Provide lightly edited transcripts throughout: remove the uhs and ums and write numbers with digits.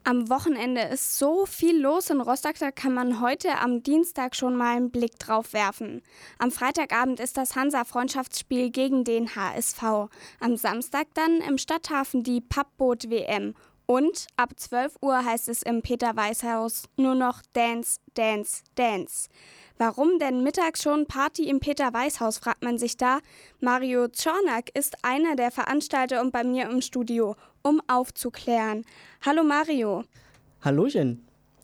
Am Wochenende ist so viel los in Rostock, da kann man heute am Dienstag schon mal einen Blick drauf werfen. Am Freitagabend ist das Hansa-Freundschaftsspiel gegen den HSV. Am Samstag dann im Stadthafen die Pappboot-WM. Und ab 12 Uhr heißt es im Peter-Weiß-Haus nur noch Dance, Dance, Dance. Warum denn mittags schon Party im Peter-Weiß-Haus, fragt man sich da. Mario Czornak ist einer der Veranstalter und bei mir im Studio, um aufzuklären. Hallo Mario. Hallöchen.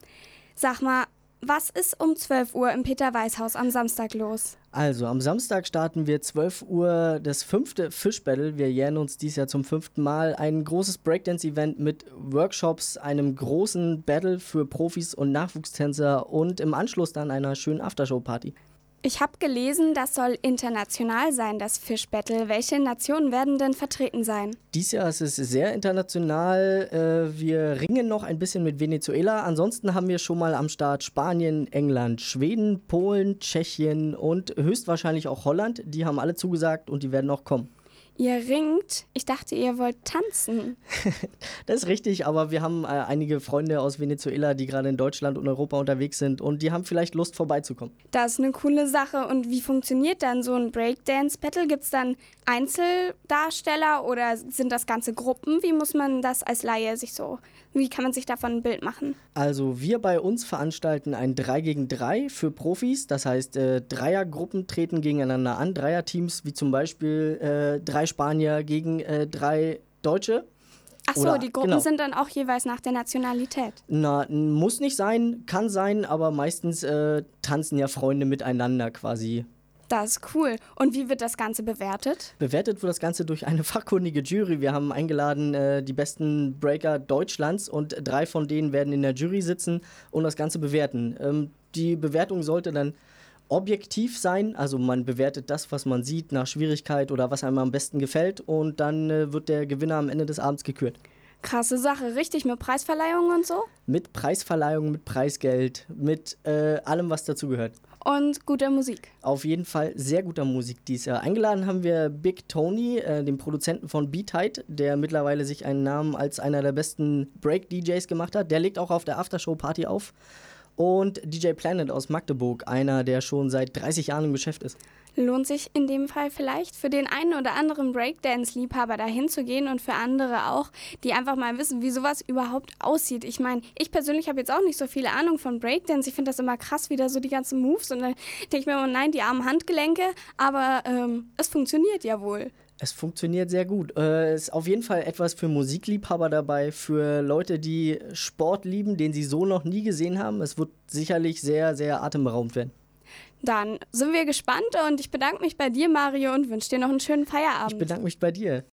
Sag mal, was ist um 12 Uhr im Peter-Weiß-Haus am Samstag los? Also, am Samstag starten wir 12 Uhr das 5. Fischbattle. Wir jähren uns dies Jahr zum 5. Mal. Ein großes Breakdance-Event mit Workshops, einem großen Battle für Profis und Nachwuchstänzer und im Anschluss dann einer schönen Aftershow-Party. Ich habe gelesen, das soll international sein, das Fischbattle. Welche Nationen werden denn vertreten sein? Dies Jahr ist es sehr international. Wir ringen noch ein bisschen mit Venezuela. Ansonsten haben wir schon mal am Start Spanien, England, Schweden, Polen, Tschechien und höchstwahrscheinlich auch Holland. Die haben alle zugesagt und die werden noch kommen. Ihr ringt? Ich dachte, ihr wollt tanzen. Das ist richtig, aber wir haben einige Freunde aus Venezuela, die gerade in Deutschland und Europa unterwegs sind und die haben vielleicht Lust vorbeizukommen. Das ist eine coole Sache. Und wie funktioniert dann so ein Breakdance-Battle? Gibt es dann Einzeldarsteller oder sind das ganze Gruppen? Wie muss man das als Laie wie kann man sich davon ein Bild machen? Also wir bei uns veranstalten ein 3 gegen 3 für Profis. Das heißt, Dreiergruppen treten gegeneinander an. Dreierteams wie zum Beispiel 3 Spanier gegen 3 Deutsche. Ach so, die Gruppen sind dann auch jeweils nach der Nationalität. Na, muss nicht sein, kann sein, aber meistens tanzen ja Freunde miteinander quasi. Das ist cool. Und wie wird das Ganze bewertet? Bewertet wird das Ganze durch eine fachkundige Jury. Wir haben eingeladen die besten Breaker Deutschlands und 3 von denen werden in der Jury sitzen und das Ganze bewerten. Die Bewertung sollte dann objektiv sein, also man bewertet das, was man sieht, nach Schwierigkeit oder was einem am besten gefällt und dann wird der Gewinner am Ende des Abends gekürt. Krasse Sache, richtig, mit Preisverleihung und so? Mit Preisverleihung, mit Preisgeld, mit allem, was dazugehört. Und guter Musik. Auf jeden Fall sehr guter Musik dieses Jahr. Eingeladen haben wir Big Tony, den Produzenten von Beatheit, der mittlerweile sich einen Namen als einer der besten Break-DJs gemacht hat. Der legt auch auf der Aftershow-Party auf. Und DJ Planet aus Magdeburg, einer, der schon seit 30 Jahren im Geschäft ist. Lohnt sich in dem Fall vielleicht für den einen oder anderen Breakdance-Liebhaber dahin zu gehen und für andere auch, die einfach mal wissen, wie sowas überhaupt aussieht. Ich meine, ich persönlich habe jetzt auch nicht so viele Ahnung von Breakdance. Ich finde das immer krass, wieder so die ganzen Moves und dann denke ich mir immer, nein, die armen Handgelenke, aber es funktioniert ja wohl. Es funktioniert sehr gut. Ist auf jeden Fall etwas für Musikliebhaber dabei, für Leute, die Sport lieben, den sie so noch nie gesehen haben. Es wird sicherlich sehr, sehr atemberaubend werden. Dann sind wir gespannt und ich bedanke mich bei dir, Mario, und wünsche dir noch einen schönen Feierabend. Ich bedanke mich bei dir.